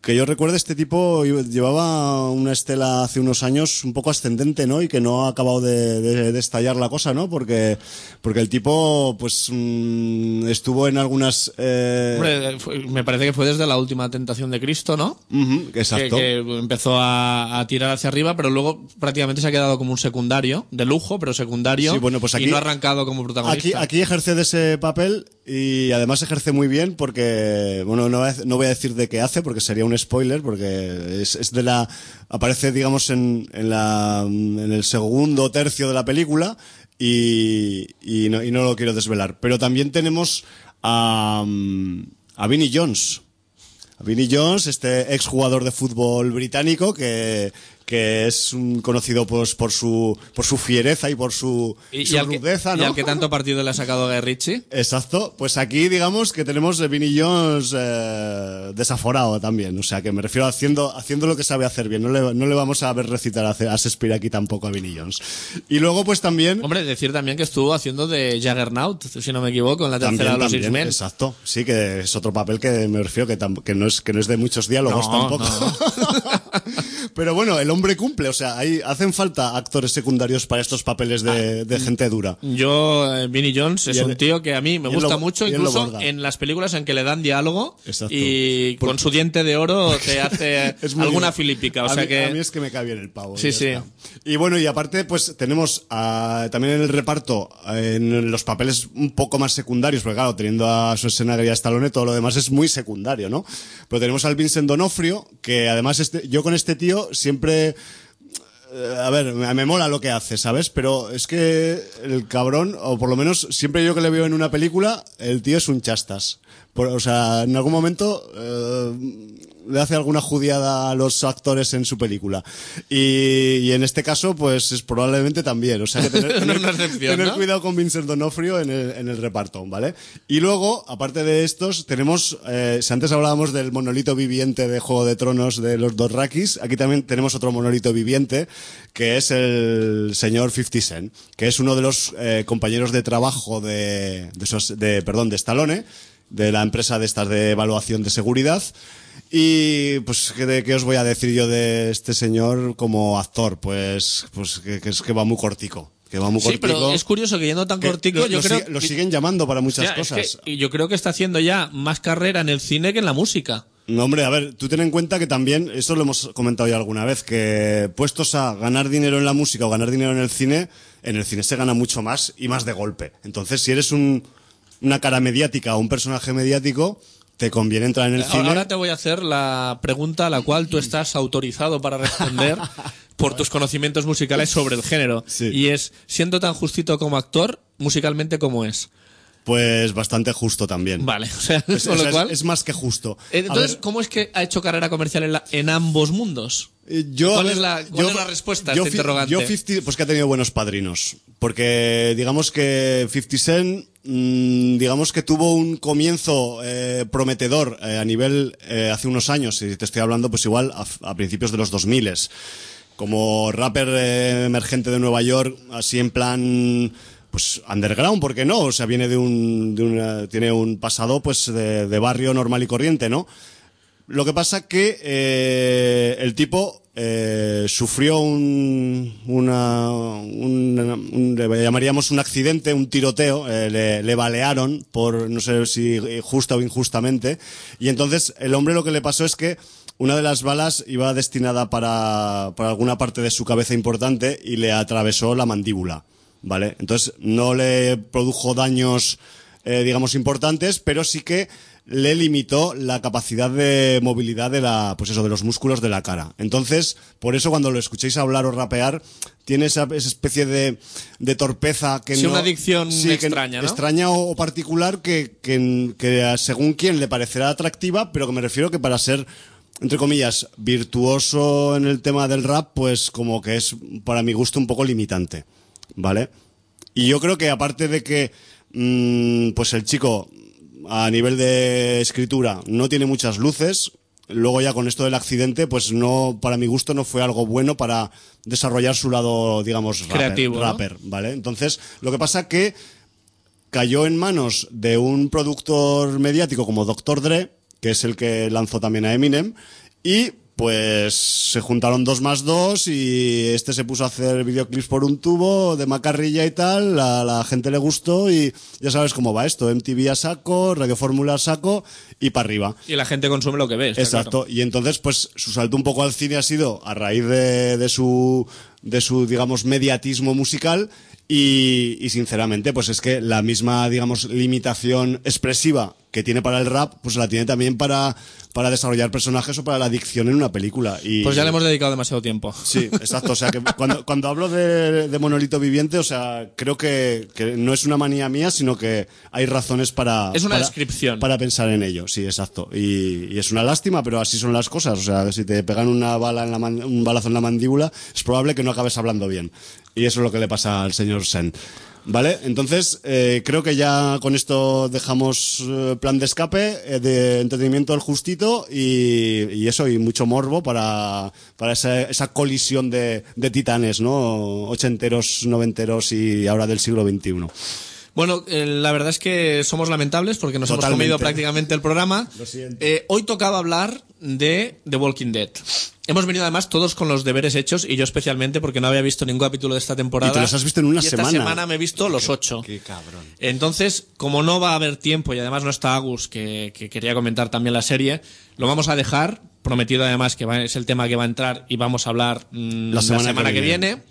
que yo recuerde, este tipo llevaba una estela hace unos años un poco ascendente, ¿no? Y que no ha acabado de estallar la cosa, ¿no? Porque el tipo, pues, estuvo en algunas... Hombre, me parece que fue desde la última tentación de Cristo, ¿no? Exacto. Que empezó a tirar hacia arriba, pero luego prácticamente se ha quedado como un secundario, de lujo, pero secundario, Sí, bueno, pues aquí, y no ha arrancado como protagonista. Aquí ejerce de ese papel y además ejerce muy bien porque, bueno, no voy a decir de qué hace porque sería un spoiler, porque es de la... aparece, digamos, en el segundo tercio de la película y no lo quiero desvelar. Pero también tenemos a Vinnie Jones. Vinnie Jones, este exjugador de fútbol británico que es conocido pues por su fiereza y por su rudeza, ¿no? Y al que tanto partido le ha sacado Guy Ritchie. Exacto. Pues aquí digamos que tenemos a Vinnie Jones desaforado también. O sea, que me refiero haciendo lo que sabe hacer bien. No le vamos a ver recitar a Shakespeare aquí tampoco a Vinnie Jones. Y luego pues también... Hombre, decir también que estuvo haciendo de Juggernaut, si no me equivoco, en la tercera de los X-Men. Exacto. Sí, que es otro papel que me refiero que no es de muchos diálogos tampoco. No. Pero bueno, el hombre cumple, o sea, hacen falta actores secundarios para estos papeles de gente dura. Vinnie Jones es un tío que a mí me gusta mucho, incluso en las películas en que le dan diálogo. Exacto. Y con su diente de oro te hace alguna filípica. A mí es que me cae bien el pavo. Sí. Y bueno, y aparte, pues tenemos también en el reparto, en los papeles un poco más secundarios, porque claro, teniendo a Schwarzenegger y a Stallone, todo lo demás es muy secundario, ¿no? Pero tenemos al Vincent D'Onofrio, que además yo con este tío siempre... A ver, me mola lo que hace, ¿sabes? Pero es que el cabrón, o por lo menos siempre yo que le veo en una película, el tío es un chastas. O sea, en algún momento le hace alguna judiada a los actores en su película. Y en este caso, pues es probablemente también. O sea, que tener ¿no? cuidado con Vincent D'Onofrio en el reparto, ¿vale? Y luego, aparte de estos, tenemos, si antes hablábamos del monolito viviente de Juego de Tronos de los Dothrakis, aquí también tenemos otro monolito viviente, que es el señor 50 Cent, que es uno de los compañeros de trabajo de Stallone, de la empresa de estas de evaluación de seguridad. Y pues ¿qué os voy a decir yo de este señor como actor? Pues que va muy cortico. Sí, pero es curioso que yendo tan cortico, lo siguen llamando para muchas cosas. Y yo creo que está haciendo ya más carrera en el cine que en la música. No, hombre, a ver, tú ten en cuenta que también, esto lo hemos comentado ya alguna vez, que puestos a ganar dinero en la música o ganar dinero en el cine se gana mucho más y más de golpe. Entonces, si eres una cara mediática o un personaje mediático, te conviene entrar en el cine. Ahora te voy a hacer la pregunta a la cual tú estás autorizado para responder por tus conocimientos musicales sobre el género. Sí. Y es, siendo tan justito como actor, musicalmente, ¿cómo es? Pues bastante justo también. Vale, o sea, con lo cual... es más que justo. Entonces, ¿cómo es que ha hecho carrera comercial en ambos mundos? ¿Cuál es la respuesta a este interrogante? Pues que ha tenido buenos padrinos. Porque digamos que 50 Cent, digamos que tuvo un comienzo prometedor a nivel hace unos años, y te estoy hablando pues igual a principios de los 2000, como rapper emergente de Nueva York, así en plan... pues underground, ¿por qué no? O sea, viene tiene un pasado pues de barrio normal y corriente, ¿no? Lo que pasa que el tipo sufrió le llamaríamos un accidente, un tiroteo, le balearon por no sé si justa o injustamente, y entonces el hombre lo que le pasó es que una de las balas iba destinada para alguna parte de su cabeza importante y le atravesó la mandíbula. ¿Vale? Entonces no le produjo daños, digamos, importantes, pero sí que le limitó la capacidad de movilidad de los músculos de la cara. Entonces, por eso cuando lo escuchéis hablar o rapear, tiene esa especie de torpeza que una adicción extraña, ¿no? Extraña o particular que según quien le parecerá atractiva, pero que me refiero que para ser, entre comillas, virtuoso en el tema del rap, pues como que es, para mi gusto, un poco limitante. ¿Vale? Y yo creo que aparte de que pues el chico a nivel de escritura no tiene muchas luces, luego ya con esto del accidente pues no, para mi gusto no fue algo bueno para desarrollar su lado, digamos, creativo, rapper, ¿no? ¿Vale? Entonces, lo que pasa que cayó en manos de un productor mediático como Dr. Dre, que es el que lanzó también a Eminem, Y pues se juntaron 2 más 2 y este se puso a hacer videoclips por un tubo de macarrilla y tal, a la gente le gustó y ya sabes cómo va esto, MTV a saco, Radio Fórmula a saco y para arriba. Y la gente consume lo que ve. Exacto, claro. Y entonces pues su salto un poco al cine ha sido a raíz de su digamos mediatismo musical y sinceramente pues es que la misma digamos limitación expresiva que tiene para el rap pues la tiene también para desarrollar personajes o para la dicción en una película. Y pues ya le hemos dedicado demasiado tiempo. Sí, exacto. O sea, que cuando hablo de monolito viviente, o sea, creo que no es una manía mía, sino que hay razones Es una descripción. Para pensar en ello, sí, exacto. Y es una lástima, pero así son las cosas. O sea, si te pegan una bala un balazo en la mandíbula, es probable que no acabes hablando bien. Y eso es lo que le pasa al señor Sen. Vale, entonces creo que ya con esto dejamos plan de escape, de entretenimiento al justito y eso, y mucho morbo para esa colisión de titanes, ¿no? Ochenteros, noventeros y ahora del siglo XXI. Bueno, la verdad es que somos lamentables porque nos hemos comido prácticamente el programa. Lo siento. Hoy tocaba hablar de The Walking Dead. Hemos venido además todos con los deberes hechos y yo especialmente porque no había visto ningún capítulo de esta temporada. Y te los has visto en una semana. Esta semana me he visto los 8. Qué cabrón. Entonces, como no va a haber tiempo y además no está Agus, que quería comentar también la serie, lo vamos a dejar, prometido además que es el tema que va a entrar y vamos a hablar la semana que viene.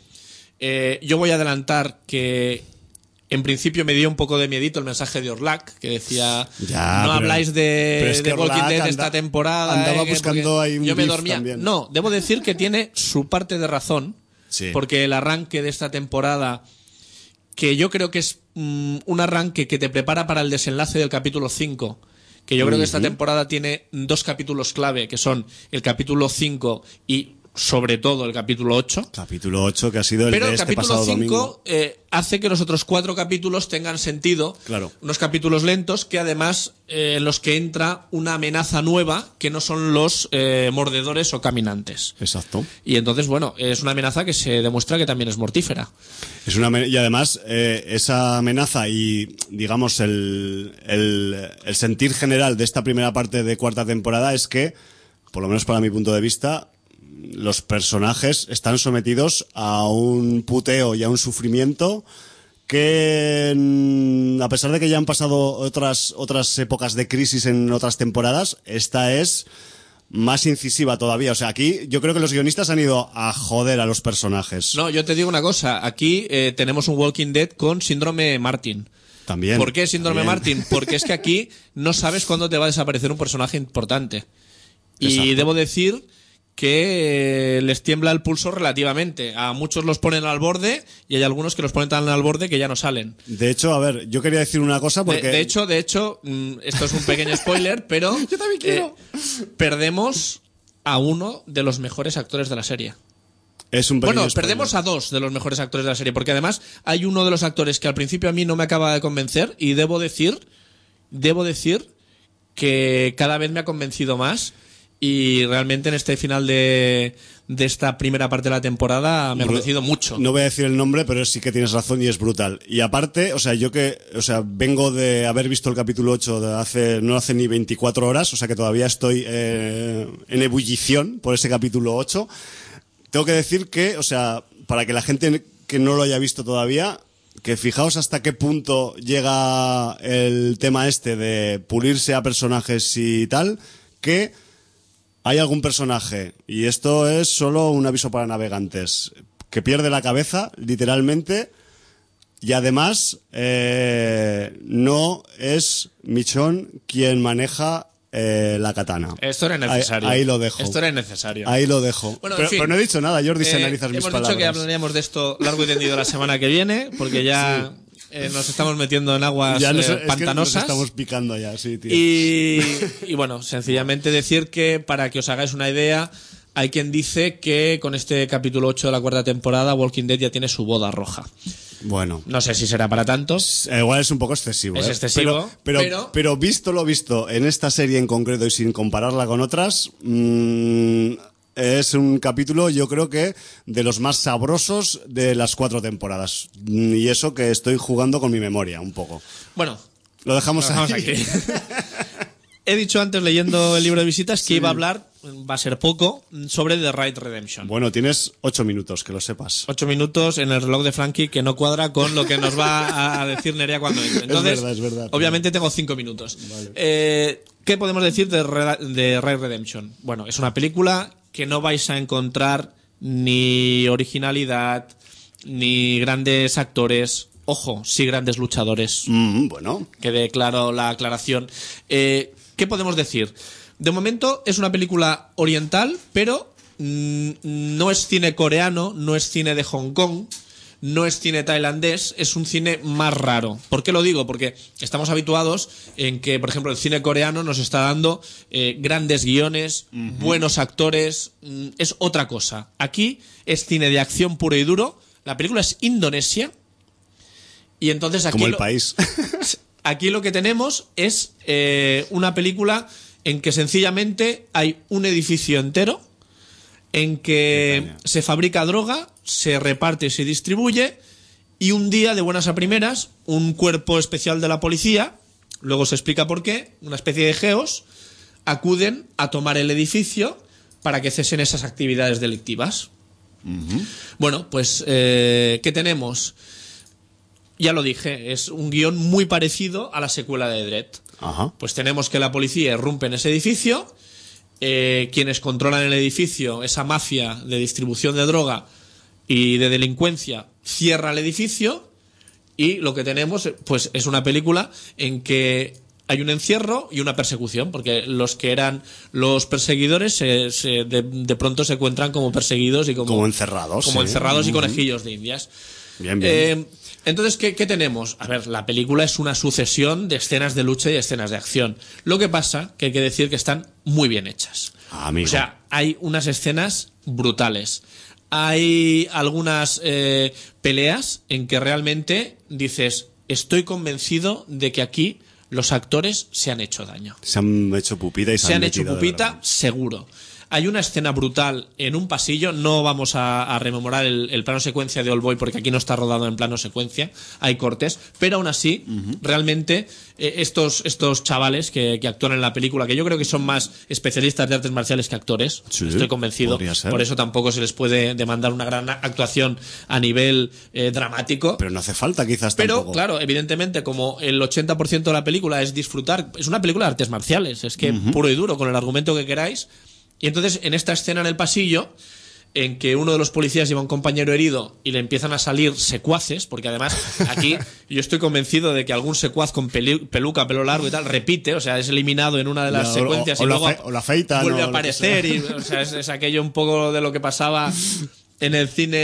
Yo voy a adelantar que en principio me dio un poco de miedito el mensaje de Orlac, que decía, habláis de Walking Dead esta temporada. Andaba buscando ahí un yo me beef dormía. también. No, debo decir que tiene su parte de razón, sí. Porque el arranque de esta temporada, que yo creo que es un arranque que te prepara para el desenlace del capítulo 5, que yo creo que esta temporada tiene 2 capítulos clave, que son el capítulo 5 y sobre todo el capítulo 8. Capítulo 8, que ha sido el Pero de el este capítulo pasado 5 domingo. Hace que los otros 4 capítulos tengan sentido. Claro. Unos capítulos lentos que además en los que entra una amenaza nueva que no son los mordedores o caminantes. Exacto. Y entonces, bueno, es una amenaza que se demuestra que también es mortífera. Y además esa amenaza y digamos el sentir general de esta primera parte de 4ª temporada es que, por lo menos para mi punto de vista, los personajes están sometidos a un puteo y a un sufrimiento que, a pesar de que ya han pasado otras épocas de crisis en otras temporadas, esta es más incisiva todavía. O sea, aquí yo creo que los guionistas han ido a joder a los personajes. No, yo te digo una cosa. Aquí tenemos un Walking Dead con síndrome Martin. También. ¿Por qué síndrome Martin? Porque es que aquí no sabes cuándo te va a desaparecer un personaje importante. Exacto. Y debo decir que les tiembla el pulso relativamente. A muchos los ponen al borde y hay algunos que los ponen tan al borde que ya no salen. De hecho, a ver, yo quería decir una cosa porque... De hecho, esto es un pequeño spoiler, pero yo también quiero. Perdemos a uno de los mejores actores de la serie. Es un pequeño Bueno, spoiler. perdemos a 2 de los mejores actores de la serie, porque además hay uno de los actores que al principio a mí no me acaba de convencer y debo decir que cada vez me ha convencido más. Y realmente en este final de esta primera parte de la temporada me ha convencido mucho. No voy a decir el nombre, pero sí que tienes razón y es brutal. Y aparte, o sea, vengo de haber visto el capítulo 8 no hace ni 24 horas, o sea que todavía estoy en ebullición por ese capítulo 8. Tengo que decir que, o sea, para que la gente que no lo haya visto todavía, que fijaos hasta qué punto llega el tema este de pulirse a personajes y tal, que hay algún personaje, y esto es solo un aviso para navegantes, que pierde la cabeza, literalmente, y además no es Michonne quien maneja la katana. Esto era necesario. Ahí lo dejo. Esto era necesario. Ahí lo dejo. Bueno, pero, en fin, pero no he dicho nada, Jordi, se analizas mis palabras. Hemos dicho que hablaríamos de esto largo y tendido la semana que viene, porque ya... Sí. Nos estamos metiendo en aguas pantanosas. Es que nos estamos picando ya, sí, tío. Y bueno, sencillamente decir que para que os hagáis una idea, hay quien dice que con este capítulo 8 de la 4ª temporada Walking Dead ya tiene su boda roja. Bueno. No sé si será para tantos. Igual es un poco excesivo. Es excesivo. Pero visto lo visto en esta serie en concreto y sin compararla con otras... es un capítulo, yo creo que de los más sabrosos de las 4 temporadas. Y eso que estoy jugando con mi memoria un poco. Bueno, lo dejamos aquí. He dicho antes, leyendo el libro de visitas, que iba a hablar va a ser poco, sobre The Raid Redemption. Bueno, tienes 8 minutos, que lo sepas. 8 minutos en el reloj de Frankie, que no cuadra con lo que nos va a decir Nerea cuando entre. Entonces, es verdad. Obviamente tengo 5 minutos. Vale. ¿Qué podemos decir de Raid Redemption? Bueno, es una película que no vais a encontrar ni originalidad, ni grandes actores. Ojo, sí grandes luchadores. Bueno. Quede claro la aclaración. ¿Qué podemos decir? De momento es una película oriental, pero no es cine coreano, no es cine de Hong Kong, no es cine tailandés, es un cine más raro. ¿Por qué lo digo? Porque estamos habituados en que, por ejemplo, el cine coreano nos está dando grandes guiones, buenos actores, es otra cosa. Aquí es cine de acción puro y duro, la película es indonesia, y entonces aquí... Como el país. Aquí lo que tenemos es una película en que sencillamente hay un edificio entero en que se fabrica droga, se reparte y se distribuye, y un día, de buenas a primeras, un cuerpo especial de la policía, luego se explica por qué, una especie de geos, acuden a tomar el edificio para que cesen esas actividades delictivas. Bueno, pues, ¿qué tenemos? Ya lo dije, es un guión muy parecido a la secuela de Dredd. Ajá. Pues tenemos que la policía irrumpe en ese edificio, quienes controlan el edificio, esa mafia de distribución de droga y de delincuencia, cierra el edificio, y lo que tenemos pues es una película en que hay un encierro y una persecución, porque los que eran los perseguidores de pronto se encuentran como perseguidos y como encerrados. Como sí. encerrados y conejillos de indias. Bien. Entonces, ¿qué tenemos? A ver, la película es una sucesión de escenas de lucha y escenas de acción. Lo que pasa que hay que decir que están muy bien hechas. Amigo. O sea, hay unas escenas brutales. Hay algunas peleas en que realmente dices, estoy convencido de que aquí los actores se han hecho daño. Se han hecho pupita y se han hecho pupita, seguro. Hay una escena brutal en un pasillo, no vamos a rememorar el plano secuencia de Oldboy porque aquí no está rodado en plano secuencia, hay cortes, pero aún así, realmente estos chavales que actúan en la película, que yo creo que son más especialistas de artes marciales que actores, sí, estoy convencido, por eso tampoco se les puede demandar una gran actuación a nivel dramático. Pero no hace falta quizás Pero, tampoco. claro, evidentemente, como el 80% de la película es disfrutar, es una película de artes marciales, es que puro y duro, con el argumento que queráis. Y entonces, en esta escena en el pasillo, en que uno de los policías lleva a un compañero herido y le empiezan a salir secuaces, porque además aquí yo estoy convencido de que algún secuaz con peluca, pelo largo y tal, repite, o sea, es eliminado en una de las secuencias y luego o la afeitan, vuelve a aparecer, y o sea, es aquello un poco de lo que pasaba en el cine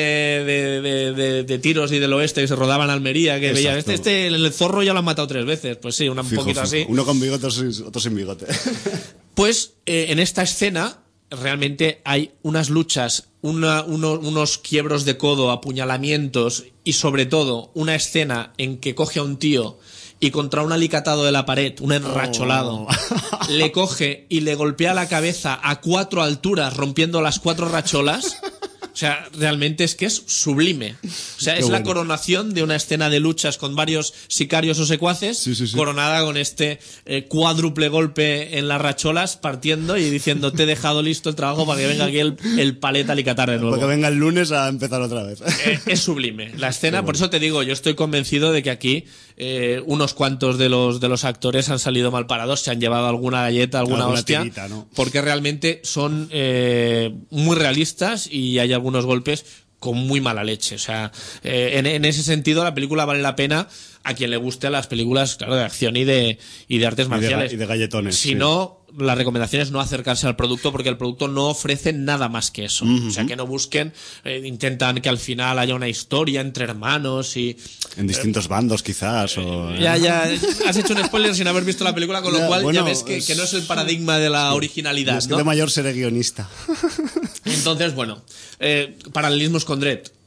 de tiros y del oeste que se rodaba en Almería, que veía, el zorro ya lo han matado 3 veces, pues sí, un poquito así. Uno con bigote, otro sin bigote. Pues en esta escena realmente hay unas luchas, unos quiebros de codo, apuñalamientos y sobre todo una escena en que coge a un tío y contra un alicatado de la pared, un enracholado, le coge y le golpea la cabeza a 4 alturas rompiendo las 4 racholas. O sea, realmente es que es sublime. O sea, es la coronación de una escena de luchas con varios sicarios o secuaces, sí. coronada con este cuádruple golpe en las racholas, partiendo y diciendo, te he dejado listo el trabajo para que venga aquí el paleta alicatar de nuevo. Para que venga el lunes a empezar otra vez. Es sublime. La escena, por eso te digo, yo estoy convencido de que aquí unos cuantos de los actores han salido mal parados, se han llevado alguna galleta, alguna hostia, tirita, ¿no? porque realmente son muy realistas y hay algunos golpes con muy mala leche. O sea, en ese sentido la película vale la pena a quien le guste las películas, claro, de acción y de artes marciales. Y de galletones. Si no, la recomendación es no acercarse al producto porque el producto no ofrece nada más que eso. O sea, que no busquen, intentan que al final haya una historia entre hermanos y... En distintos bandos quizás. O... Ya, has hecho un spoiler sin haber visto la película, con lo cual bueno, ya ves que no es el paradigma de la originalidad. Es que ¿no? de mayor seré guionista. Entonces, bueno, paralelismos con Dredd.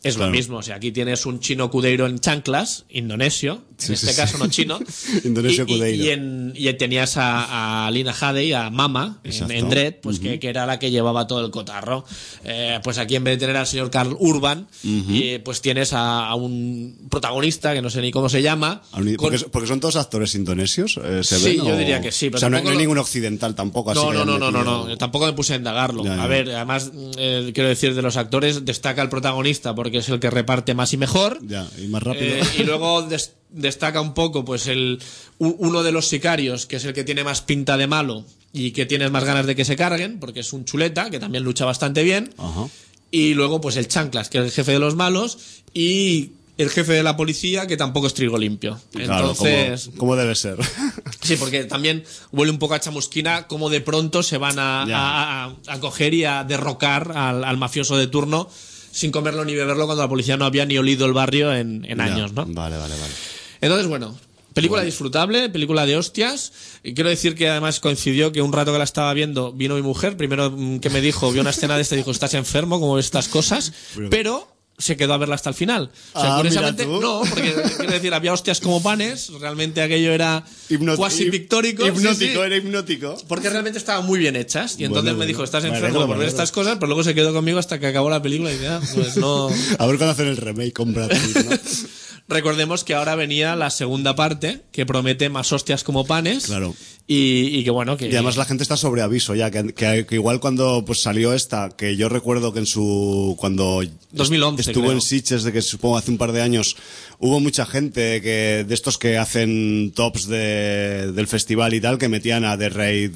es Claro. lo mismo. O sea, aquí tienes un chino cudeiro en chanclas, indonesio, Sí, en este sí, caso sí. no chino. Indonesio cudeiro. Y tenías a Lina Headey, a Mama, Exacto. en Dredd, pues que era la que llevaba todo el cotarro. Pues aquí en vez de tener al señor Karl Urban, pues tienes a un protagonista, que no sé ni cómo se llama. Porque son todos actores indonesios, ¿se Sí, ven? yo diría que sí, pero O sea, no hay tampoco ningún occidental tampoco. Así No, que no, hayan no, no, metido- no. Tampoco me puse a indagarlo. Ya, ya. A ver, además, quiero decir, de los actores, destaca el protagonista porque es el que reparte más y mejor. Ya, y más rápido. Y luego destaca un poco, pues, uno de los sicarios, que es el que tiene más pinta de malo y que tienes más ganas de que se carguen, porque es un chuleta, que también lucha bastante bien. Ajá. Y luego, pues, el Chanclas, que es el jefe de los malos, y el jefe de la policía, que tampoco es trigo limpio. Claro, Entonces, como debe ser. sí, porque también huele un poco a chamusquina cómo de pronto se van a coger y a derrocar al mafioso de turno sin comerlo ni beberlo cuando la policía no había ni olido el barrio en Ya. años, ¿no? Vale. Entonces, bueno, película disfrutable, película de hostias. Y quiero decir que además coincidió que un rato que la estaba viendo vino mi mujer, primero que me dijo, vio una escena de esta y dijo, estás enfermo, ¿cómo ves estas cosas? Pero se quedó a verla hasta el final. O sea, curiosamente, mira tú. no, porque quiero decir, había hostias como panes, realmente aquello era cuasi pictórico. Hipnótico, sí, sí. era hipnótico. Porque realmente estaban muy bien hechas. Y entonces Bueno, me dijo, estás me enfermo alegro, por me ver alegro. estas cosas, pero luego se quedó conmigo hasta que acabó la película y dije, pues no. A ver cuándo hacen el remake con Brad Pitt, ¿no? Recordemos que ahora venía la segunda parte, que promete más hostias como panes. Claro. Y que bueno, que... Y además la gente está sobre aviso ya, que igual cuando pues salió esta, que yo recuerdo que cuando 2011, estuvo creo. en Sitges, de que supongo hace un par de años, hubo mucha gente de estos que hacen tops del festival y tal, que metían a The Raid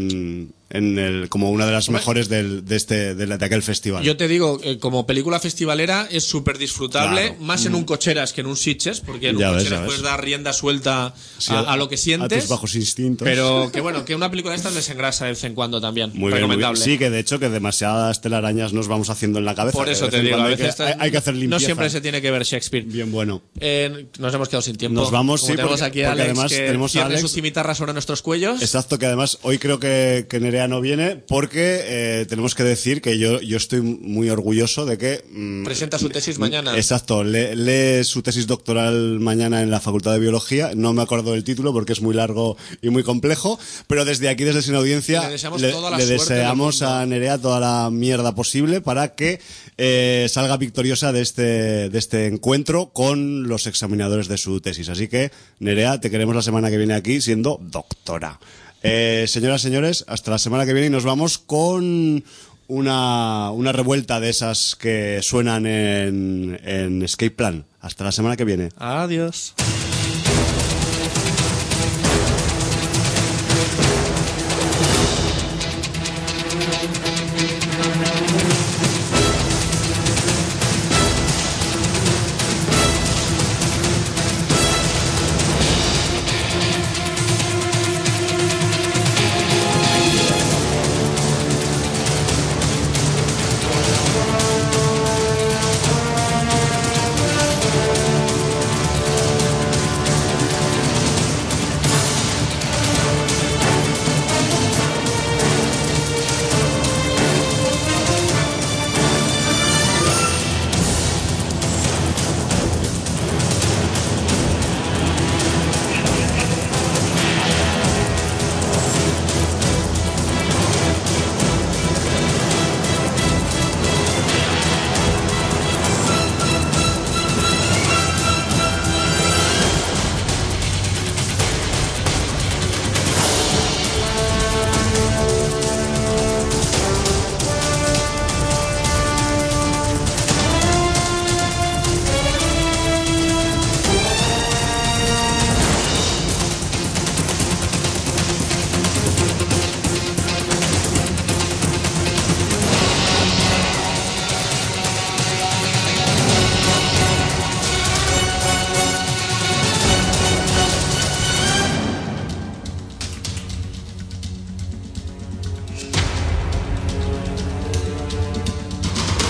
como una de las mejores de aquel festival. Yo te digo, como película festivalera es súper disfrutable, Claro. más en un cocheras que en un Sitges, porque en un Ya ves, cocheras ya ves. puedes dar rienda suelta Sí, a lo que a sientes. tus bajos instintos. Pero que bueno, que una película de estas desengrasa de vez en cuando también. Muy bien, muy bien. Recomendable. Sí, que de hecho que demasiadas telarañas nos vamos haciendo en la cabeza. Por que eso de te vez en digo, a cuando veces hay que hacer limpieza. no siempre se tiene que ver Shakespeare. Bien bueno. Nos hemos quedado sin tiempo. Nos vamos, Como sí, tenemos porque aquí a Alex, además que tenemos a cierne Alex. su cimitarra sobre nuestros cuellos. Exacto, que además hoy creo que Nerea no viene porque tenemos que decir que yo estoy muy orgulloso de que... Presenta su tesis mañana. Exacto, lee su tesis doctoral mañana en la Facultad de Biología. No me acuerdo del título porque es muy largo y muy complejo, pero desde aquí, desde Sin Audiencia, Le deseamos toda la le suerte del deseamos mundo. a Nerea toda la mierda posible para que salga victoriosa de este encuentro con los examinadores de su tesis. Así que, Nerea, te queremos la semana que viene aquí siendo doctora. Señoras, señores, hasta la semana que viene y nos vamos con una revuelta de esas que suenan en Escape Plan. Hasta la semana que viene. Adiós.